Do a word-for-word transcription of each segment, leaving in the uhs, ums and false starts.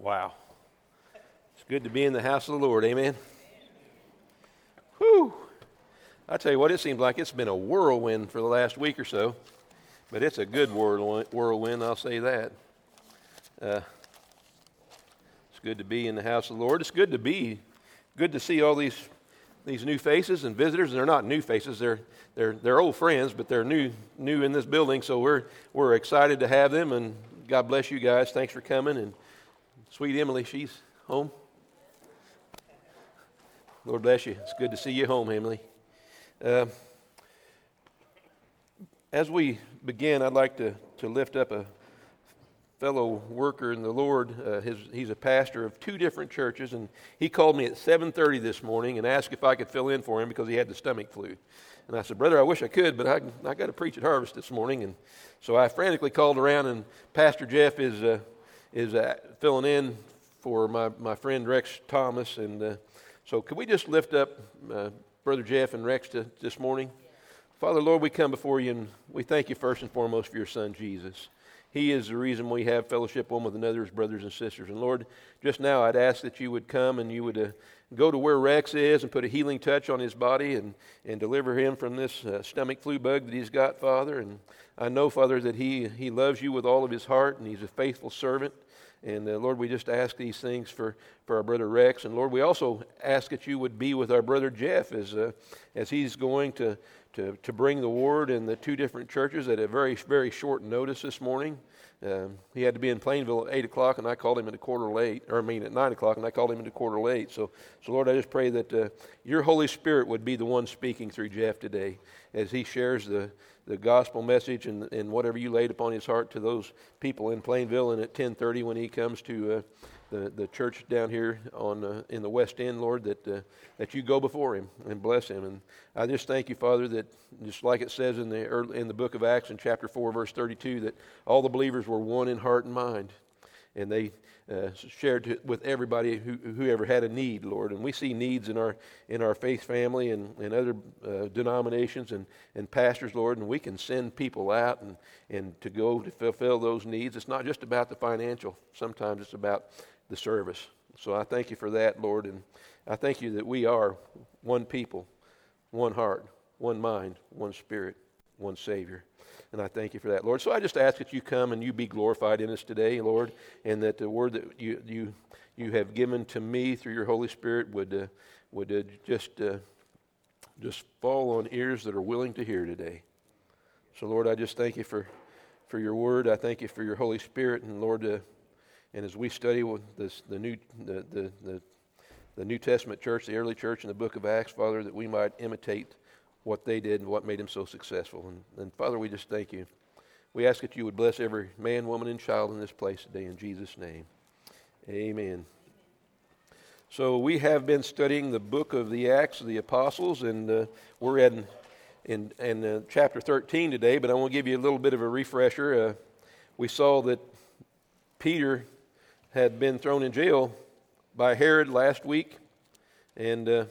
Wow. It's good to be in the house of the Lord. Amen. Whew. I tell you what, it seems like it's been a whirlwind for the last week or so, but it's a good whirlwind, I'll say that. Uh, it's good to be in the house of the Lord. It's good to be, good to see all these these new faces and visitors. And they're not new faces; they're they're they're old friends, but they're new new in this building. So we're we're excited to have them, and God bless you guys. Thanks for coming. And sweet Emily, she's home. Lord bless you. It's good to see you home, Emily. Uh, as we begin, I'd like to, to lift up a fellow worker in the Lord. Uh, his, he's a pastor of two different churches, and he called me at seven thirty this morning and asked if I could fill in for him because he had the stomach flu. And I said, brother, I wish I could, but I, I got to preach at Harvest this morning. And so I frantically called around, and Pastor Jeff is uh, is uh, filling in for my, my friend Rex Thomas. And uh, so could we just lift up uh, Brother Jeff and Rex to, this morning? Father, Lord, we come before you, and we thank you first and foremost for your son, Jesus. He is the reason we have fellowship one with another as brothers and sisters. And Lord, just now I'd ask that you would come and you would uh, go to where Rex is and put a healing touch on his body and, and deliver him from this uh, stomach flu bug that he's got, Father. And I know, Father, that he, he loves you with all of his heart, and he's a faithful servant. And uh, Lord, we just ask these things for, for our brother Rex. And Lord, we also ask that you would be with our brother Jeff as uh, as he's going to, to, to bring the word in the two different churches at a very, very short notice this morning. Um, he had to be in Plainville at eight o'clock, and I called him at a quarter late, or I mean at nine o'clock, and I called him at a quarter late. So, so Lord, I just pray that uh, your Holy Spirit would be the one speaking through Jeff today as he shares the the gospel message and, and whatever you laid upon his heart to those people in Plainville, and at ten thirty when he comes to uh, the, the church down here on uh, in the West End, Lord, that uh, that you go before him and bless him. And I just thank you, Father, that just like it says in the early, in the book of Acts in chapter four, verse thirty-two, that all the believers were one in heart and mind, and they Uh, shared to, with everybody who whoever had a need, Lord. And we see needs in our in our faith family and, and other uh, denominations and, and pastors, Lord, and we can send people out and, and to go to fulfill those needs. It's not just about the financial. Sometimes it's about the service. So I thank you for that, Lord, and I thank you that we are one people, one heart, one mind, one spirit, one Savior. And I thank you for that, Lord. So I just ask that you come and you be glorified in us today, Lord, and that the word that you you you have given to me through your Holy Spirit would uh, would uh, just uh, just fall on ears that are willing to hear today. So, Lord, I just thank you for for your word. I thank you for your Holy Spirit, and Lord, uh, and as we study with this the new the, the the the New Testament church, the early church in the book of Acts, Father, that we might imitate what they did and what made them so successful. And, and Father, we just thank you. We ask that you would bless every man, woman, and child in this place today in Jesus' name. Amen. So we have been studying the book of the Acts of the Apostles, and uh, we're in, in, in uh, chapter thirteen today, but I want to give you a little bit of a refresher. Uh, we saw that Peter had been thrown in jail by Herod last week, and uh,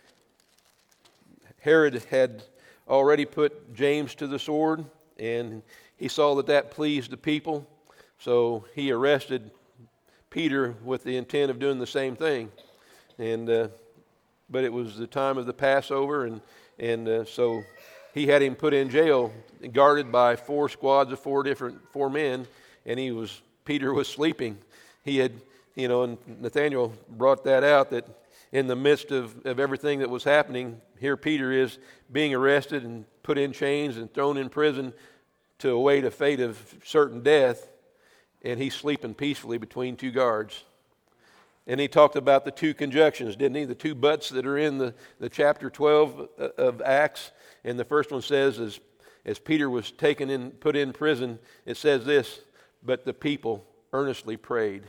Herod had already put James to the sword, and he saw that that pleased the people, so he arrested Peter with the intent of doing the same thing. And uh, but it was the time of the Passover, and and uh, so he had him put in jail, guarded by four squads of four different four men, and he was Peter was sleeping. He had, you know, and Nathaniel brought that out, that in the midst of, of everything that was happening, here Peter is being arrested and put in chains and thrown in prison to await a fate of certain death, and he's sleeping peacefully between two guards. And he talked about the two conjunctions, didn't he? The two buts that are in the, the chapter twelve of Acts. And the first one says, as, as Peter was taken in, put in prison, it says this, but the people earnestly prayed.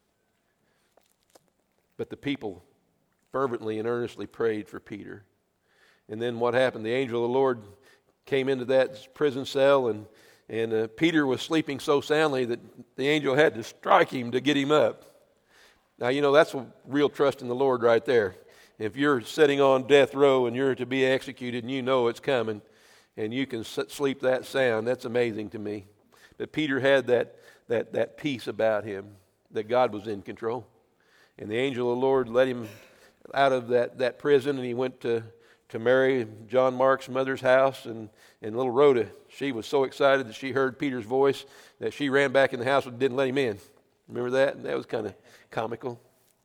But the people fervently and earnestly prayed for Peter. And then what happened? The angel of the Lord came into that prison cell, and, and uh, Peter was sleeping so soundly that the angel had to strike him to get him up. Now, you know, that's a real trust in the Lord right there. If you're sitting on death row and you're to be executed and you know it's coming, and you can sleep that sound, that's amazing to me. But Peter had that, that, that peace about him. that God was in control. And the angel of the Lord led him out of that, that prison, and he went to, to Mary, John Mark's mother's house, and, and little Rhoda, she was so excited that she heard Peter's voice that she ran back in the house and didn't let him in. Remember that? That was kind of comical.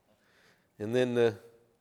And then uh,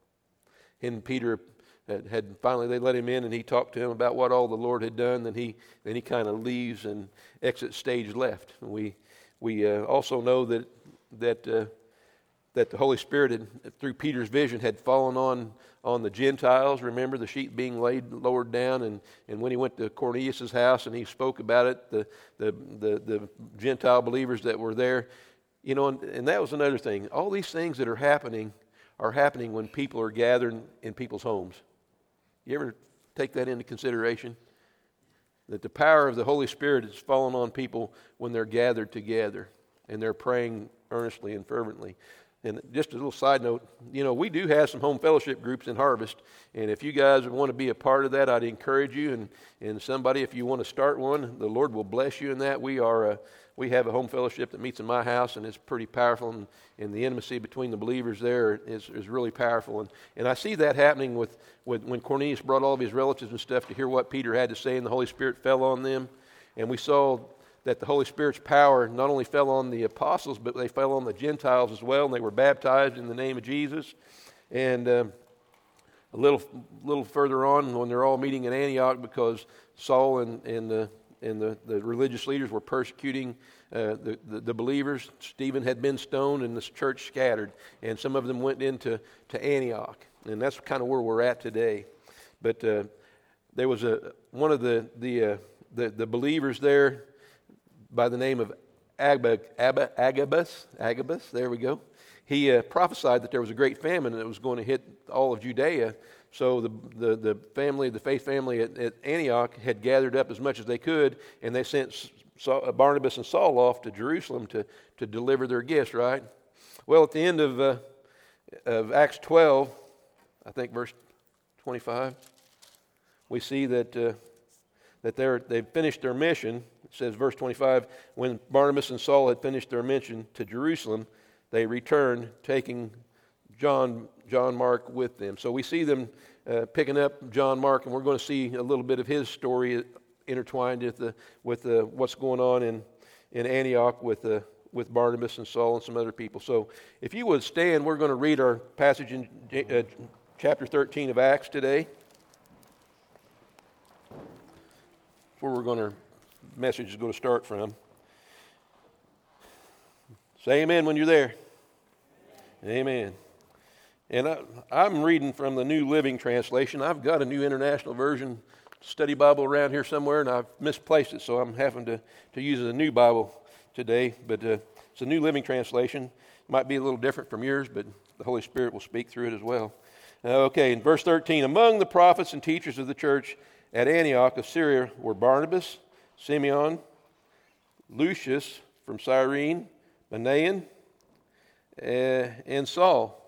and Peter had, had finally, they let him in, and he talked to him about what all the Lord had done. Then he then he kind of leaves and exits stage left. And we we uh, also know that that uh, that the Holy Spirit had, through Peter's vision, had fallen on on the Gentiles. Remember the sheep being laid lowered down, and, and when he went to Cornelius' house and he spoke about it, the the the, the Gentile believers that were there, you know, and, and that was another thing. All these things that are happening are happening when people are gathered in people's homes. You ever take that into consideration? That the power of the Holy Spirit is falling on people when they're gathered together and they're praying earnestly and fervently. And just a little side note, you know, we do have some home fellowship groups in Harvest, and if you guys want to be a part of that, I'd encourage you. And, and somebody, if you want to start one, the Lord will bless you in that. We are a, we have a home fellowship that meets in my house, and it's pretty powerful, and, and the intimacy between the believers there is, is really powerful. And, and I see that happening with, with when Cornelius brought all of his relatives and stuff to hear what Peter had to say, and the Holy Spirit fell on them, and we saw that the Holy Spirit's power not only fell on the apostles, but they fell on the Gentiles as well, and they were baptized in the name of Jesus. And uh, a little little further on, when they're all meeting in Antioch, because Saul and, and, the, and the, the religious leaders were persecuting uh, the, the, the believers, Stephen had been stoned, and the church scattered, and some of them went into to Antioch. And that's kind of where we're at today. But uh, there was a one of the, the, uh, the, the believers there, by the name of Agab, Agab, Agabus, Agabus, there we go. He uh, prophesied that there was a great famine that was going to hit all of Judea. So the the, the family, the faith family at, at Antioch had gathered up as much as they could, and they sent Saul, Barnabas and Saul off to Jerusalem to, to deliver their gifts, right? Well, at the end of, uh, of Acts twelve, I think verse twenty-five, we see that uh, that they're, they've finished their mission. It says, verse twenty-five, when Barnabas and Saul had finished their mission to Jerusalem, they returned, taking John John Mark with them. So we see them uh, picking up John Mark, and we're going to see a little bit of his story intertwined with the, with the, what's going on in, in Antioch with the, with Barnabas and Saul and some other people. So if you would stand, we're going to read our passage in uh, chapter thirteen of Acts today. That's where we're going to message is going to start from. Say amen when you're there. Amen. And I, I'm reading from the New Living Translation. I've got a New International Version study Bible around here somewhere, and I've misplaced it, so I'm having to, to use a new Bible today. But uh, it's a New Living Translation. It might be a little different from yours, but the Holy Spirit will speak through it as well. Uh, okay, in verse thirteen, among the prophets and teachers of the church at Antioch of Syria were Barnabas, Simeon, Lucius from Cyrene, Manaen, uh, and Saul.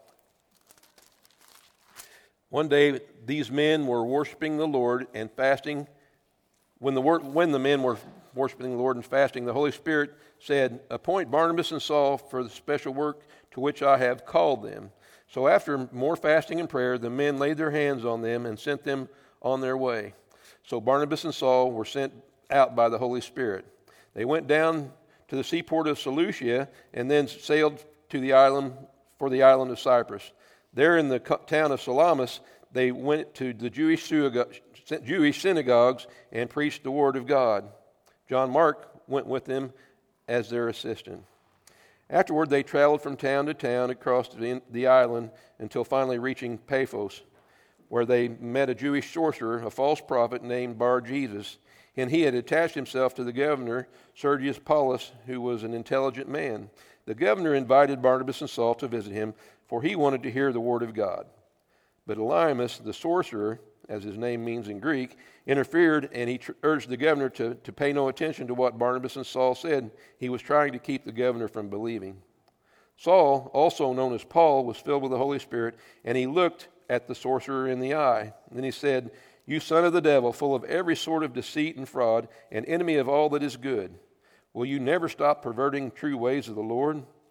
One day, these men were worshiping the Lord and fasting. When the when the men were worshiping the Lord and fasting, the Holy Spirit said, "Appoint Barnabas and Saul for the special work to which I have called them." So after more fasting and prayer, the men laid their hands on them and sent them on their way. So Barnabas and Saul were sent out by the Holy Spirit. They went down to the seaport of Seleucia and then sailed to the island for the island of Cyprus. There in the town of Salamis, they went to the Jewish synagogues and preached the word of God. John Mark went with them as their assistant. Afterward, they traveled from town to town across the island until finally reaching Paphos, where they met a Jewish sorcerer, a false prophet named Bar-Jesus, and he had attached himself to the governor, Sergius Paulus, who was an intelligent man. The governor invited Barnabas and Saul to visit him, for he wanted to hear the word of God. But Elymas, the sorcerer, as his name means in Greek, interfered, and he tr- urged the governor to, to pay no attention to what Barnabas and Saul said. He was trying to keep the governor from believing. Saul, also known as Paul, was filled with the Holy Spirit, and he looked at the sorcerer in the eye. And then he said, "You son of the devil, full of every sort of deceit and fraud, an enemy of all that is good, will you never stop perverting true ways of the Lord?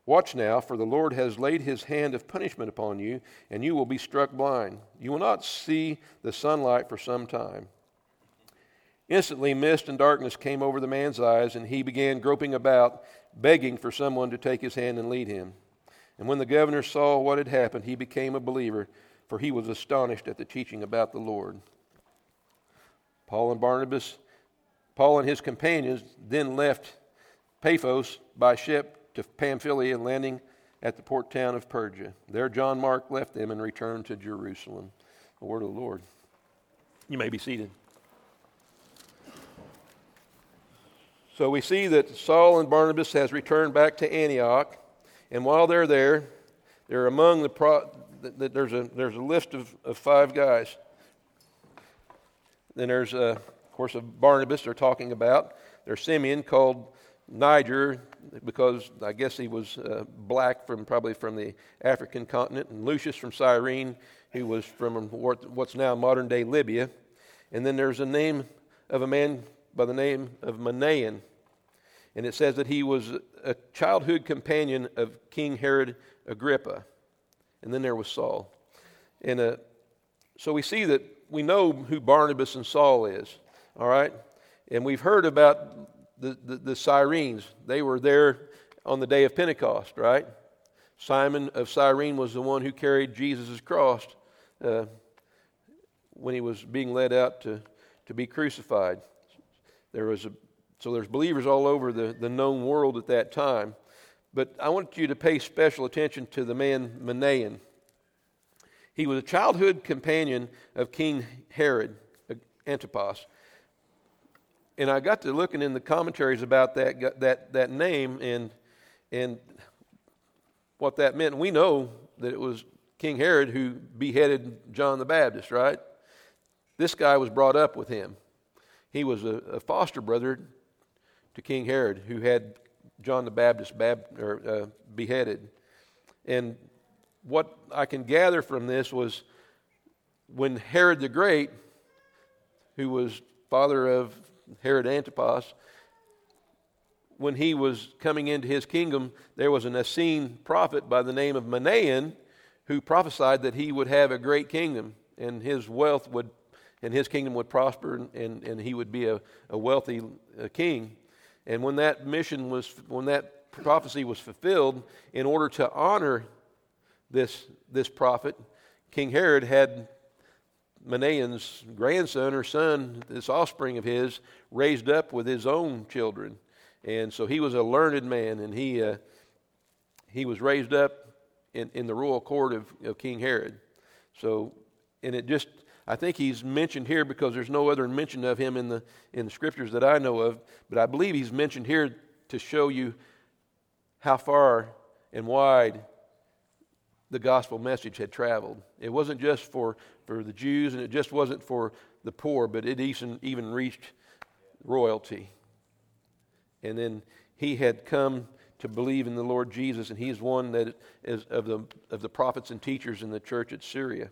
Watch now, for the Lord has laid his hand of punishment upon you, and you will be struck blind. You will not see the sunlight for some time." Instantly, mist and darkness came over the man's eyes, and he began groping about, begging for someone to take his hand and lead him. And when the governor saw what had happened, he became a believer, for he was astonished at the teaching about the Lord. Paul and Barnabas, Paul and his companions then left Paphos by ship to Pamphylia, landing at the port town of Perga. There John Mark left them and returned to Jerusalem. The word of the Lord. You may be seated. So we see that Saul and Barnabas has returned back to Antioch, and while they're there, they're among the pro, there's a there's a list of, of five guys. Then there's a, of course of Barnabas they're talking about. There's Simeon, called Niger, because I guess he was uh, black from probably from the African continent, and Lucius from Cyrene, who was from what's now modern day Libya. And then there's a name of a man by the name of Manaen, and it says that he was a childhood companion of King Herod Agrippa. And then there was Saul. And uh, so we see that we know who Barnabas and Saul is, all right? And we've heard about the, the, the Cyrenes. They were there on the day of Pentecost, right? Simon of Cyrene was the one who carried Jesus' cross uh, when he was being led out to, to be crucified. There was a, so there's believers all over the, the known world at that time. But I want you to pay special attention to the man Manaen. He was a childhood companion of King Herod Antipas. And I got to looking in the commentaries about that that that name and and what that meant. We know that it was King Herod who beheaded John the Baptist, right? This guy was brought up with him. He was a, a foster brother to King Herod, who had John the Baptist bab, or, uh, beheaded. And what I can gather from this was when Herod the Great, who was father of Herod Antipas, when he was coming into his kingdom, there was an Essene prophet by the name of Manaen who prophesied that he would have a great kingdom, and his wealth would, and his kingdom would prosper, and, and, and he would be a, a wealthy uh, king. And when that mission was, when that prophecy was fulfilled, in order to honor this this prophet, King Herod had Manaen's grandson or son, this offspring of his, raised up with his own children. And so he was a learned man, and he uh, he was raised up in, in the royal court of, of King Herod. So, and it just, I think he's mentioned here because there's no other mention of him in the in the scriptures that I know of, but I believe he's mentioned here to show you how far and wide the gospel message had traveled. It wasn't just for, for the Jews, and it just wasn't for the poor, but it even, even reached royalty. And then he had come to believe in the Lord Jesus, and he's one that is of the of the prophets and teachers in the church at Syria.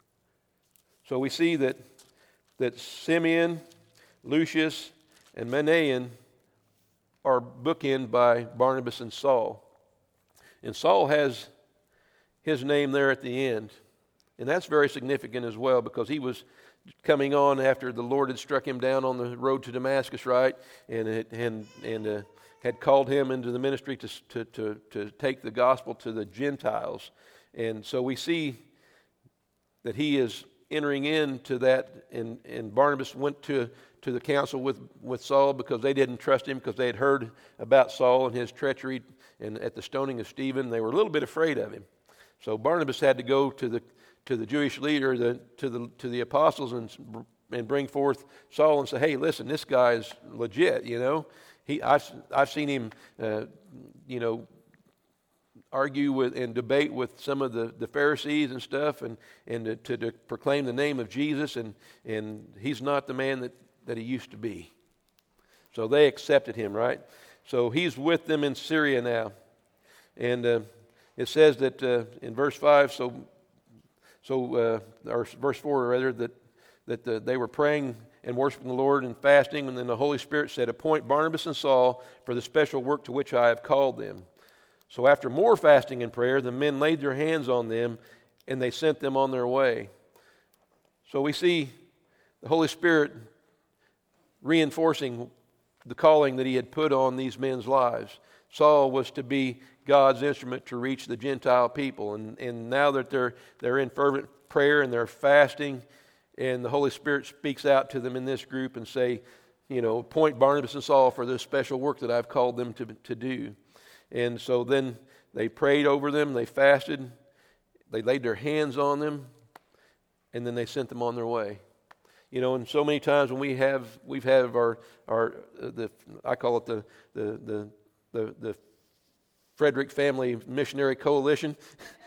So we see that that Simeon, Lucius, and Manaen are bookended by Barnabas and Saul. And Saul has his name there at the end. And that's very significant as well, because he was coming on after the Lord had struck him down on the road to Damascus, right? And it, and and uh, had called him into the ministry to, to to to take the gospel to the Gentiles. And so we see that he is entering into that, and, and Barnabas went to, to the council with, with Saul because they didn't trust him, because they had heard about Saul and his treachery, and at the stoning of Stephen, they were a little bit afraid of him. So Barnabas had to go to the to the Jewish leader, the, to the to the apostles, and and bring forth Saul and say, "Hey, listen, this guy is legit. You know, he I've I've seen him, uh, you know, argue with and debate with some of the, the Pharisees and stuff, and and to, to, to proclaim the name of Jesus, and and he's not the man that, that he used to be." So they accepted him, right? So he's with them in Syria now, and uh, it says that uh, in verse five, so so uh, or verse four rather, that that uh, they were praying and worshiping the Lord and fasting, and then the Holy Spirit said, "Appoint Barnabas and Saul for the special work to which I have called them." So after more fasting and prayer, the men laid their hands on them, and they sent them on their way. So we see the Holy Spirit reinforcing the calling that he had put on these men's lives. Saul was to be God's instrument to reach the Gentile people. And, and now that they're, they're in fervent prayer and they're fasting, and the Holy Spirit speaks out to them in this group and say, you know, appoint Barnabas and Saul for this special work that I've called them to, to do. And so then they prayed over them, they fasted, they laid their hands on them, and then they sent them on their way. You know, and so many times when we have, we've had our, our uh, the I call it the the the the, the Frederick Family Missionary Coalition,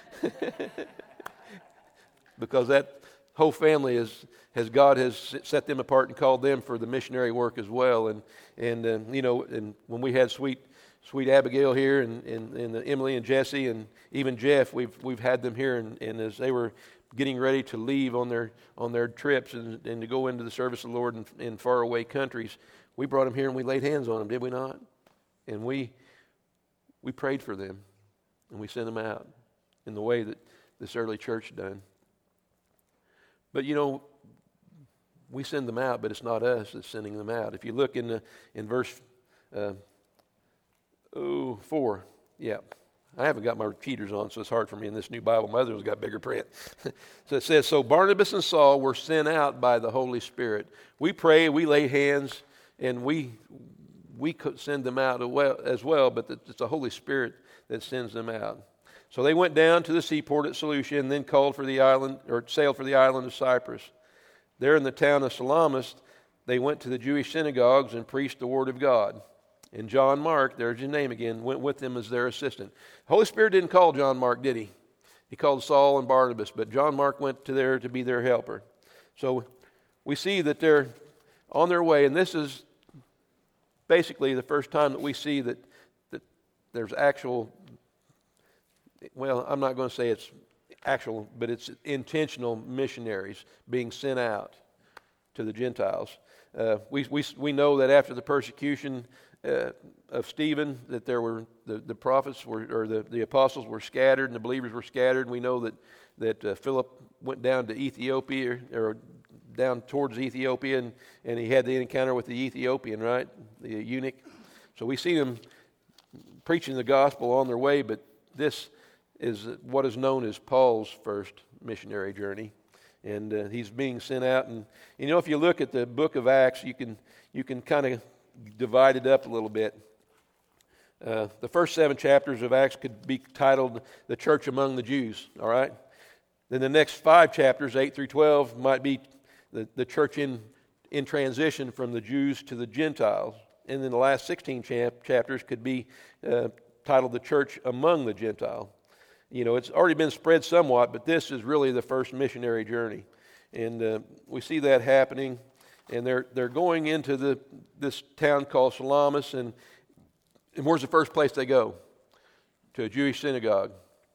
because that whole family is has God has set them apart and called them for the missionary work as well. And and uh, you know, and when we had sweet sweet Abigail here, and, and, and Emily and Jesse, and even Jeff, we've we've had them here, and, and as they were getting ready to leave on their on their trips and, and to go into the service of the Lord in, in faraway countries, we brought them here and we laid hands on them, did we not? And we we prayed for them, and we sent them out in the way that this early church done. But you know, we send them out, but it's not us that's sending them out. If you look in the in verse uh, oh four, yeah. I haven't got my cheaters on, so it's hard for me in this new Bible. My other one's got bigger print. So it says, so Barnabas and Saul were sent out by the Holy Spirit. We pray, we lay hands, and we we could send them out as well, but it's the Holy Spirit that sends them out. So they went down to the seaport at Seleucia and then called for the island, or sailed for the island of Cyprus. There in the town of Salamis, they went to the Jewish synagogues and preached the word of God. And John Mark, there's his name again, went with them as their assistant. The Holy Spirit didn't call John Mark, did he? He called Saul and Barnabas, but John Mark went to there to be their helper. So we see that they're on their way, and this is basically the first time that we see that, that there's actual, well, I'm not going to say it's actual, but it's intentional missionaries being sent out to the Gentiles. Uh, we, we, we know that after the persecution Uh, of Stephen, that there were the, the prophets were, or the, the apostles were scattered and the believers were scattered. We know that that uh, Philip went down to Ethiopia, or, or down towards Ethiopia, and, and he had the encounter with the Ethiopian, right, the eunuch. So we see them preaching the gospel on their way, but this is what is known as Paul's first missionary journey, and uh, he's being sent out. And you know, if you look at the book of Acts, you can you can kind of divide it up a little bit. Uh, the first seven chapters of Acts could be titled "The Church Among the Jews." All right. Then the next five chapters, eight through twelve, might be the, the church in in transition from the Jews to the Gentiles. And then the last sixteen chap- chapters could be uh, titled "The Church Among the Gentiles." You know, it's already been spread somewhat, but this is really the first missionary journey, and uh, we see that happening. And they're they're going into the this town called Salamis, and, and where's the first place they go? To a Jewish synagogue,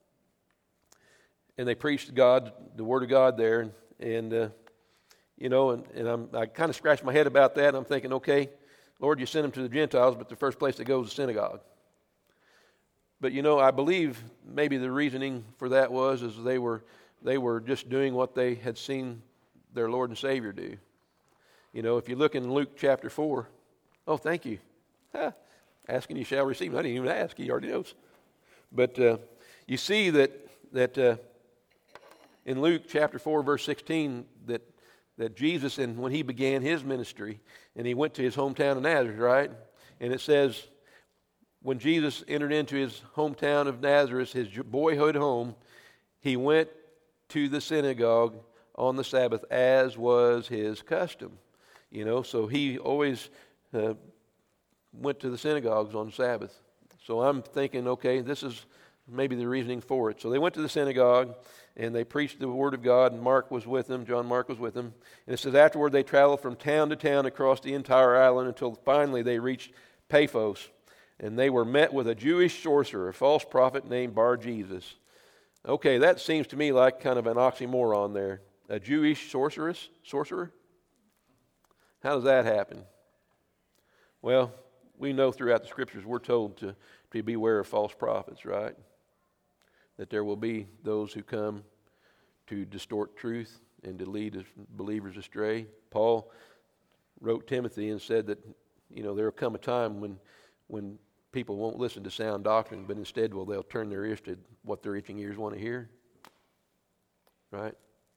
and they preach God, the word of God there, and, and uh, you know, and, and I'm, I kind of scratched my head about that. And I'm thinking, okay, Lord, you send them to the Gentiles, but the first place they go is the synagogue. But you know, I believe maybe the reasoning for that was is they were they were just doing what they had seen their Lord and Savior do. You know, if you look in Luke chapter four, oh, thank you. Ha, asking you shall receive. I didn't even ask. He already knows. But uh, you see that that uh, in Luke chapter four, verse sixteen, that that Jesus, and when he began his ministry, and he went to his hometown of Nazareth, right? And it says, when Jesus entered into his hometown of Nazareth, his boyhood home, he went to the synagogue on the Sabbath, as was his custom. You know, so he always uh, went to the synagogues on Sabbath. So I'm thinking, okay, this is maybe the reasoning for it. So they went to the synagogue, and they preached the word of God, and Mark was with them. John Mark was with them. And it says, afterward they traveled from town to town across the entire island until finally they reached Paphos. And they were met with a Jewish sorcerer, a false prophet named Bar-Jesus. Okay, that seems to me like kind of an oxymoron there. A Jewish sorceress, sorcerer? How does that happen? Well, we know throughout the Scriptures we're told to, to beware of false prophets, right? That there will be those who come to distort truth and to lead believers astray. Paul wrote Timothy and said that, you know, there will come a time when when people won't listen to sound doctrine, but instead, well, they'll turn their ears to what their itching ears want to hear. Right?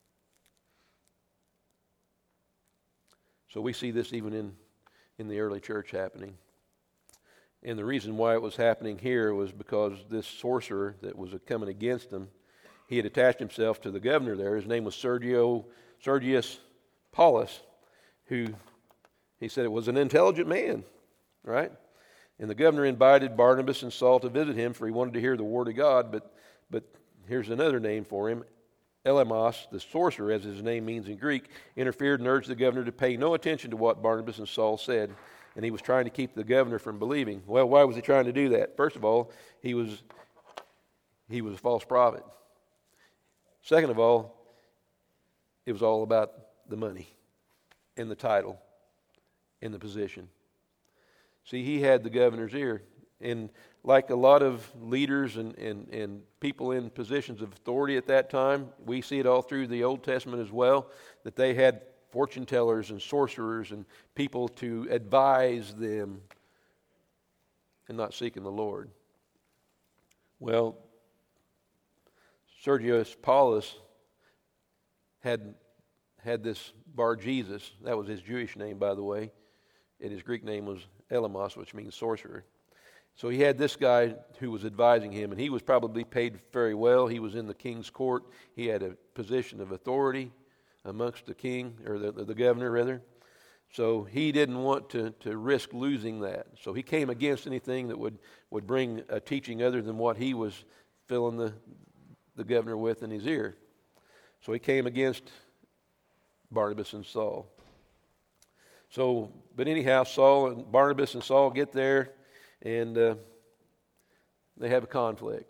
So we see this even in, in the early church happening. And the reason why it was happening here was because this sorcerer that was coming against them, he had attached himself to the governor there. His name was Sergio, Sergius Paulus, who he said it was an intelligent man, right? And the governor invited Barnabas and Saul to visit him, for he wanted to hear the word of God. But but here's another name for him. Elymas, the sorcerer, as his name means in Greek, interfered and urged the governor to pay no attention to what Barnabas and Saul said. And he was trying to keep the governor from believing. Well, why was he trying to do that? First of all, he was he was a false prophet. Second of all, it was all about the money and the title and the position. See, he had the governor's ear. And like a lot of leaders and, and, and people in positions of authority at that time, we see it all through the Old Testament as well, that they had fortune tellers and sorcerers and people to advise them and not seeking the Lord. Well, Sergius Paulus had had this Bar Jesus. That was his Jewish name, by the way. And his Greek name was Elymas, which means sorcerer. So he had this guy who was advising him, and he was probably paid very well. He was in the king's court. He had a position of authority amongst the king, or the, the governor, rather. So he didn't want to, to risk losing that. So he came against anything that would, would bring a teaching other than what he was filling the, the governor with in his ear. So he came against Barnabas and Saul. So, but anyhow, Saul and Barnabas and Saul get there, and uh, they have a conflict.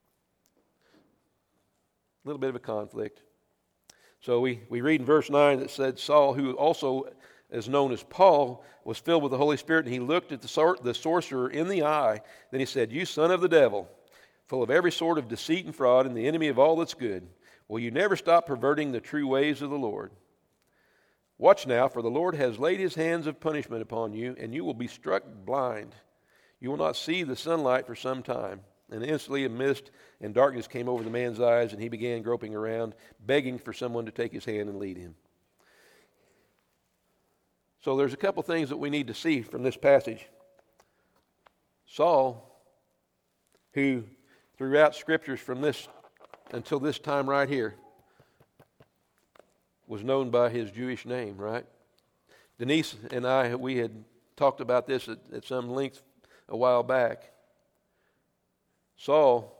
A little bit of a conflict. So we, we read in verse nine that said, Saul, who also is known as Paul, was filled with the Holy Spirit, and he looked at the, sor- the sorcerer in the eye. Then he said, "You son of the devil, full of every sort of deceit and fraud, and the enemy of all that's good, will you never stop perverting the true ways of the Lord? Watch now, for the Lord has laid his hands of punishment upon you, and you will be struck blind. You will not see the sunlight for some time." And instantly a mist and darkness came over the man's eyes, and he began groping around, begging for someone to take his hand and lead him. So there's a couple things that we need to see from this passage. Saul, who throughout Scriptures from this until this time right here, was known by his Jewish name, right? Denise and I, we had talked about this at, at some length a while back. Saul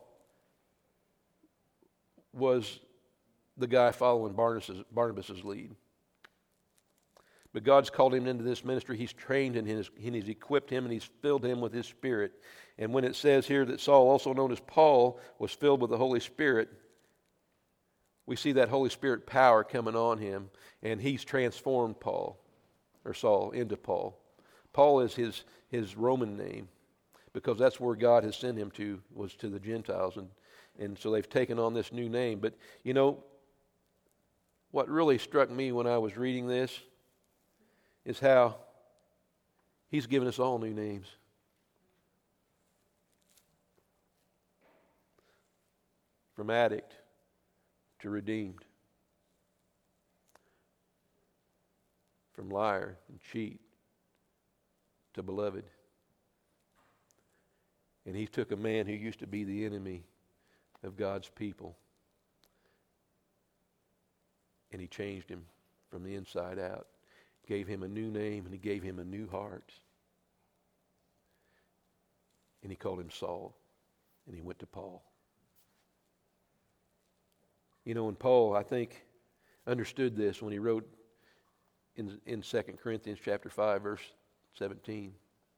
was the guy following Barnabas' Barnabas's lead. But God's called him into this ministry. He's trained in his, and he's equipped him, and he's filled him with his Spirit. And when it says here that Saul, also known as Paul, was filled with the Holy Spirit, we see that Holy Spirit power coming on him, and he's transformed Paul, or Saul, into Paul. Paul is his, his Roman name, because that's where God has sent him to, was to the Gentiles. And, and so they've taken on this new name. But, you know, what really struck me when I was reading this is how he's given us all new names. From addict to redeemed. From liar and cheat to beloved. And he took a man who used to be the enemy of God's people, and he changed him from the inside out. Gave him a new name, and he gave him a new heart. And he called him Saul, and he went to Paul. You know, and Paul, I think, understood this when he wrote in, in Second Corinthians chapter five, verse seventeen.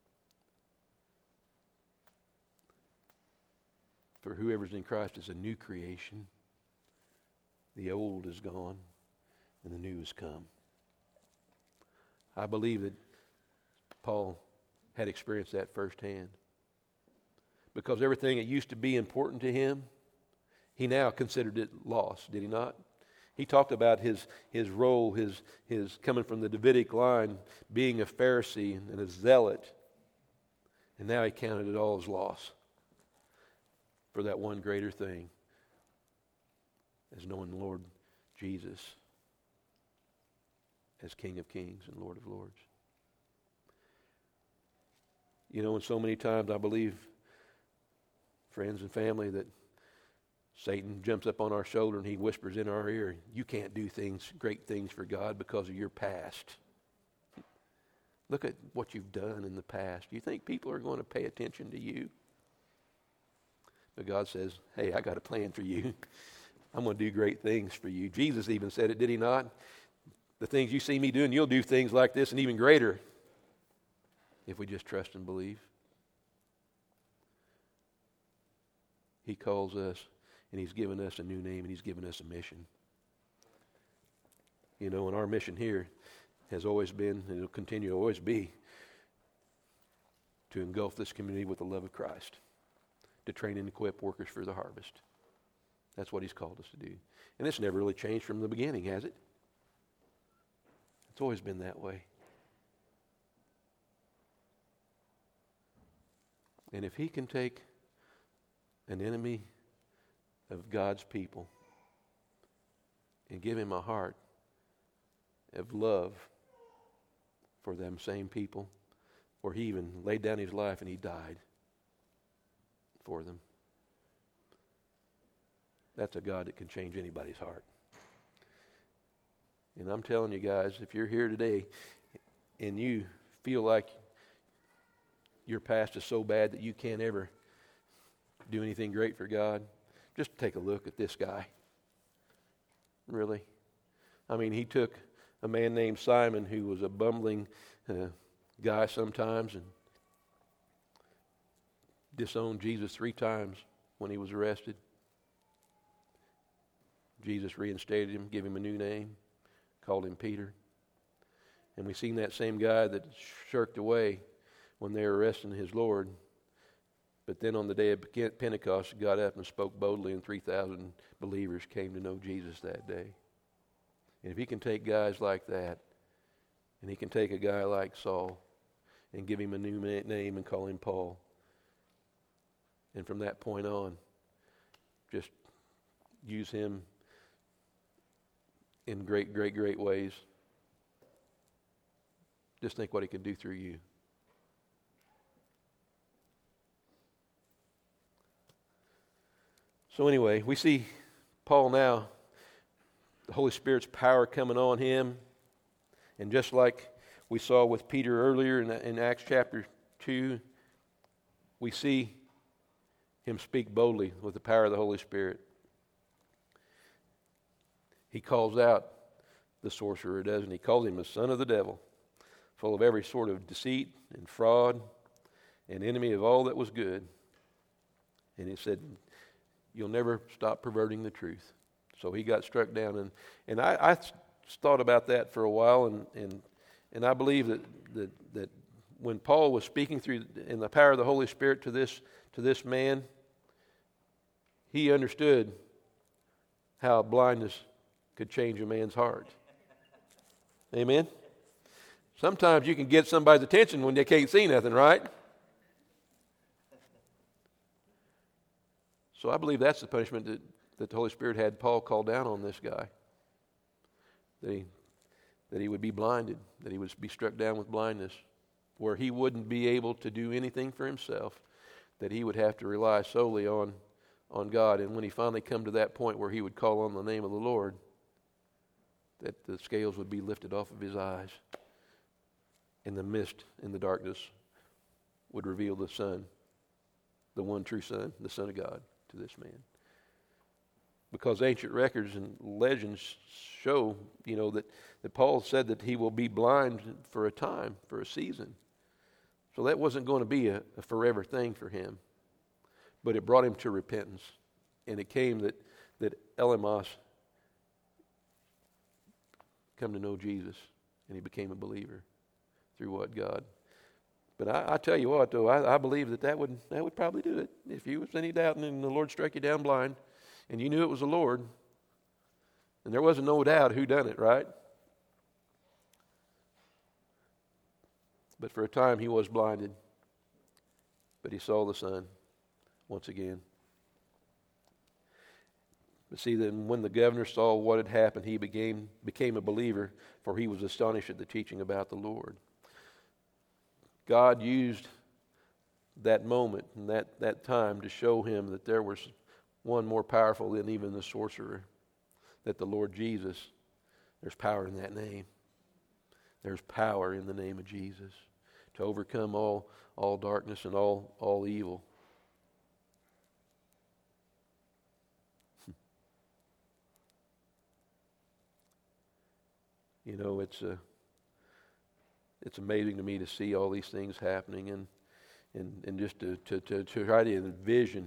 For whoever's in Christ is a new creation. The old is gone, and the new has come. I believe that Paul had experienced that firsthand. Because everything that used to be important to him, he now considered it lost, did he not? He talked about his, his role, his, his coming from the Davidic line, being a Pharisee and a zealot. And now he counted it all as loss for that one greater thing, as knowing the Lord Jesus as King of Kings and Lord of Lords. You know, and so many times I believe, friends and family, that Satan jumps up on our shoulder and he whispers in our ear, you can't do things, great things for God because of your past. Look at what you've done in the past. Do you think people are going to pay attention to you? But God says, hey, I got a plan for you. I'm going to do great things for you. Jesus even said it, did he not? The things you see me doing, you'll do things like this and even greater if we just trust and believe. He calls us, and he's given us a new name, and he's given us a mission. You know, and our mission here has always been, and it'll continue to always be, to engulf this community with the love of Christ, to train and equip workers for the harvest. That's what he's called us to do. And it's never really changed from the beginning, has it? It's always been that way. And if he can take an enemy of God's people and give him a heart of love for them same people, where he even laid down his life and he died for them, that's a God that can change anybody's heart. And I'm telling you guys, if you're here today and you feel like your past is so bad that you can't ever do anything great for God, just take a look at this guy. Really. I mean, he took a man named Simon who was a bumbling uh, guy sometimes and disowned Jesus three times when he was arrested. Jesus reinstated him, gave him a new name, called him Peter. And we've seen that same guy that shirked away when they were arresting his Lord. But then on the day of Pentecost, he got up and spoke boldly, and three thousand believers came to know Jesus that day. And if he can take guys like that, and he can take a guy like Saul and give him a new name and call him Paul, and from that point on, just use him in great, great, great ways, just think what he can do through you. So anyway, we see Paul now, the Holy Spirit's power coming on him. And just like we saw with Peter earlier in, in Acts chapter two, we see him speak boldly with the power of the Holy Spirit. He calls out the sorcerer, doesn't he? He calls him the son of the devil, full of every sort of deceit and fraud, and enemy of all that was good. And he said, you'll never stop perverting the truth. So he got struck down. And, and I, I thought about that for a while, and, and, and I believe that, that, that when Paul was speaking through in the power of the Holy Spirit to this, to this man, he understood how blindness could change a man's heart. Amen? Sometimes you can get somebody's attention when they can't see nothing, right? So I believe that's the punishment that, that the Holy Spirit had Paul call down on this guy. That he, that he would be blinded, that he would be struck down with blindness, where he wouldn't be able to do anything for himself, that he would have to rely solely on, on God. And when he finally come to that point where he would call on the name of the Lord, that the scales would be lifted off of his eyes, and the mist in the darkness would reveal the Son, the one true Son, the Son of God, to this man. Because ancient records and legends show, you know, that, that Paul said that he will be blind for a time, for a season. So that wasn't going to be a, a forever thing for him. But it brought him to repentance. And it came that, that Elymas come to know Jesus, and he became a believer through what God But I, I tell you what, though, I, I believe that that would, that would probably do it. If you was any doubt and the Lord struck you down blind and you knew it was the Lord, and there wasn't no doubt who done it, right? But for a time he was blinded, but he saw the sun once again. But see, then when the governor saw what had happened, he became, became a believer, for he was astonished at the teaching about the Lord. God used that moment and that, that time to show him that there was one more powerful than even the sorcerer, that the Lord Jesus, there's power in that name. There's power in the name of Jesus to overcome all, all darkness and all, all evil. You know, it's a, it's amazing to me to see all these things happening and and, and just to, to, to, to try to envision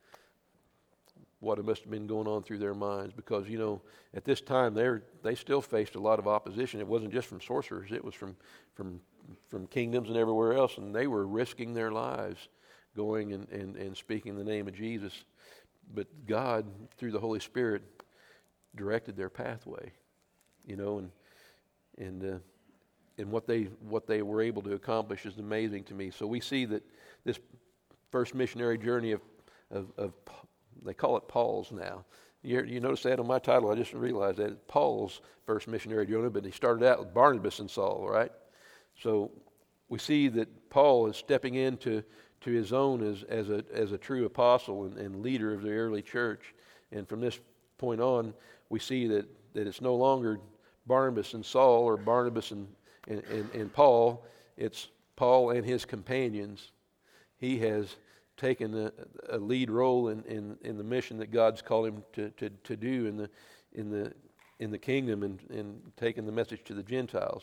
what it must have been going on through their minds. Because, you know, at this time they they still faced a lot of opposition. It wasn't just from sorcerers. It was from, from, from kingdoms and everywhere else. And they were risking their lives going and, and, and speaking the name of Jesus. But God, through the Holy Spirit, directed their pathway, you know, and And uh, and what they what they were able to accomplish is amazing to me. So we see that this first missionary journey of of, of they call it Paul's now. You, you notice that on my title? I just realized that it's Paul's first missionary journey, but he started out with Barnabas and Saul, right? So we see that Paul is stepping into to his own as as a as a true apostle and, and leader of the early church. And from this point on, we see that that it's no longer Barnabas and Saul or Barnabas and, and, and, and Paul. It's Paul and his companions. He has taken a, a lead role in, in, in the mission that God's called him to, to, to do in the in the in the kingdom and, and taking the message to the Gentiles.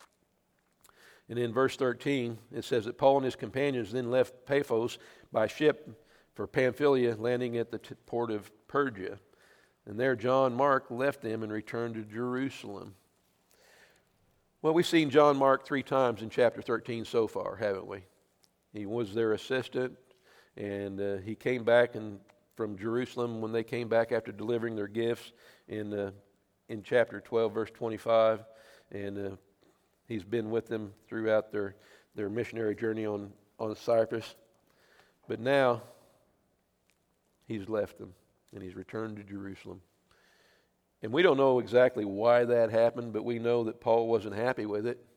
And in verse thirteen, it says that Paul and his companions then left Paphos by ship for Pamphylia, landing at the t- port of Perga. And there John Mark left them and returned to Jerusalem. Well, we've seen John Mark three times in chapter thirteen so far, haven't we? He was their assistant, and uh, he came back and from Jerusalem when they came back after delivering their gifts in uh, in chapter twelve, verse twenty-five. And uh, he's been with them throughout their, their missionary journey on, on Cyprus. But now he's left them. And he's returned to Jerusalem. And we don't know exactly why that happened, but we know that Paul wasn't happy with it.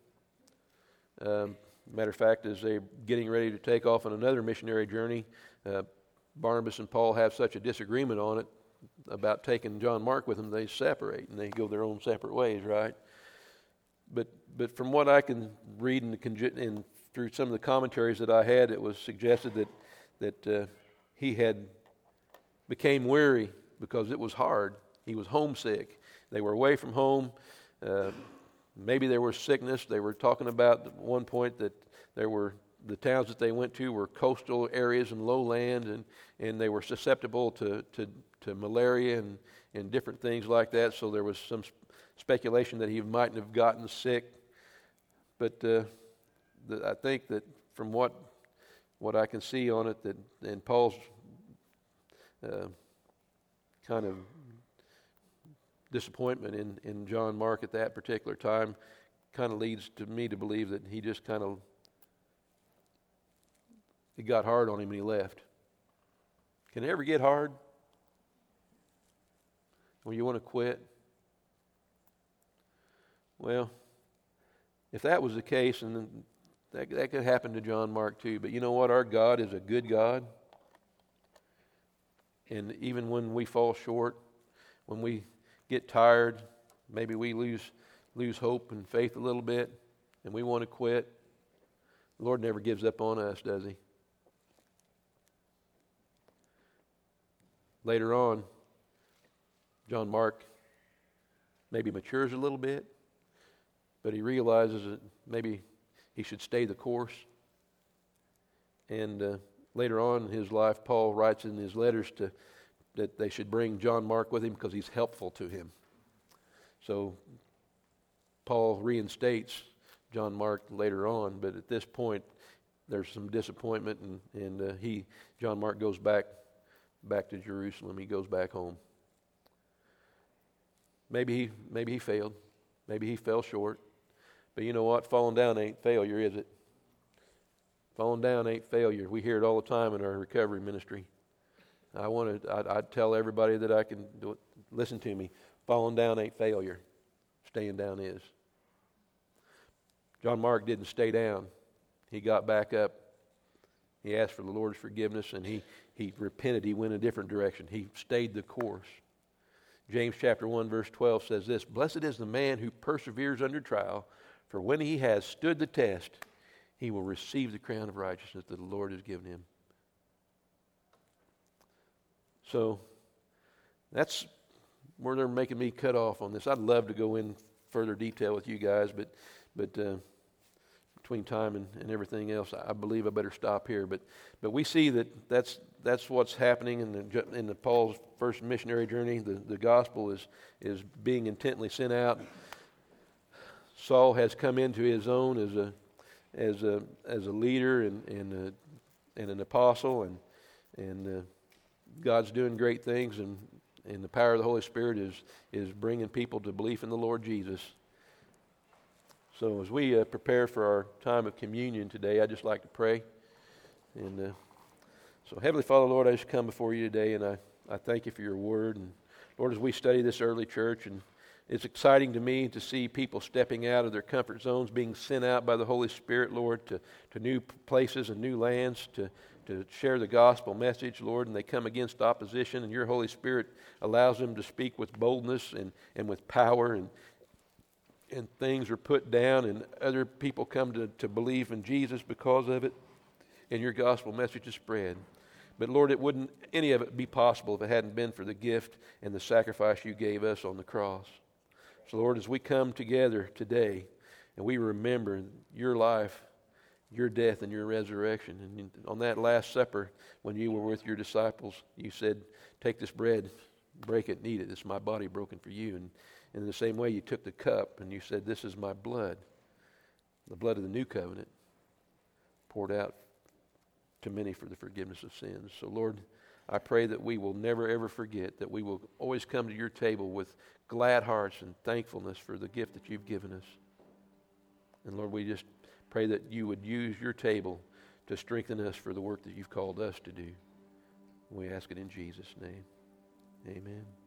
Um, matter of fact, as they're getting ready to take off on another missionary journey, uh, Barnabas and Paul have such a disagreement on it about taking John Mark with them, they separate and they go their own separate ways, right? But but from what I can read in, the, in through some of the commentaries that I had, it was suggested that that uh, he had became weary because it was hard. He was homesick. They were away from home. Uh, maybe there was sickness. They were talking about at one point that there were the towns that they went to were coastal areas and lowland, and, and they were susceptible to, to, to malaria and, and different things like that. So there was some speculation that he mightn't have gotten sick. But uh, the, I think that from what what I can see on it, that in Paul's Uh, kind of disappointment in, in John Mark at that particular time kind of leads to me to believe that he just kind of, it got hard on him and he left. Can it ever get hard? When you want to quit? Well, if that was the case, and that, that could happen to John Mark too, but you know what? Our God is a good God. And even when we fall short, when we get tired, maybe we lose lose hope and faith a little bit, and we want to quit, the Lord never gives up on us, does He? Later on, John Mark maybe matures a little bit, but he realizes that maybe he should stay the course. And uh, later on in his life, Paul writes in his letters to that they should bring John Mark with him because he's helpful to him. So Paul reinstates John Mark later on, but at this point, there's some disappointment, and, and uh, he, John Mark goes back, back to Jerusalem. He goes back home. Maybe he, maybe he failed. Maybe he fell short. But you know what? Falling down ain't failure, is it? Falling down ain't failure. We hear it all the time in our recovery ministry. I want to. I'd, I'd tell everybody that I can do it, listen to me. Falling down ain't failure. Staying down is. John Mark didn't stay down. He got back up. He asked for the Lord's forgiveness, and he he repented. He went a different direction. He stayed the course. James chapter one verse twelve says this: "Blessed is the man who perseveres under trial, for when he has stood the test, he will receive the crown of righteousness that the Lord has given him." So that's where they're making me cut off on this. I'd love to go in further detail with you guys, but but uh, between time and, and everything else, I believe I better stop here. But but we see that that's that's what's happening in the in the Paul's first missionary journey. The the gospel is is being intently sent out. Saul has come into his own as a as a as a leader and and, a, and an apostle, and and uh, God's doing great things, and and the power of the Holy Spirit is is bringing people to belief in the Lord Jesus. So as we uh, prepare for our time of communion today, I'd just like to pray. And uh, so Heavenly Father, Lord, I just come before you today, and I, I thank you for your word. And Lord, as we study this early church, and it's exciting to me to see people stepping out of their comfort zones, being sent out by the Holy Spirit, Lord, to, to new places and new lands, to, to share the gospel message, Lord, and they come against opposition, and your Holy Spirit allows them to speak with boldness and, and with power, and and things are put down, and other people come to, to believe in Jesus because of it, and your gospel message is spread. But Lord, it wouldn't any of it be possible if it hadn't been for the gift and the sacrifice you gave us on the cross. So Lord, as we come together today and we remember your life, your death, and your resurrection, and on that Last Supper when you were with your disciples, you said, "Take this bread, break it, and eat it. It's my body broken for you." And in the same way, you took the cup and you said, "This is my blood, the blood of the new covenant, poured out to many for the forgiveness of sins." So Lord, I pray that we will never ever forget, that we will always come to your table with glad hearts and thankfulness for the gift that you've given us. And Lord, we just pray that you would use your table to strengthen us for the work that you've called us to do. We ask it in Jesus' name. Amen.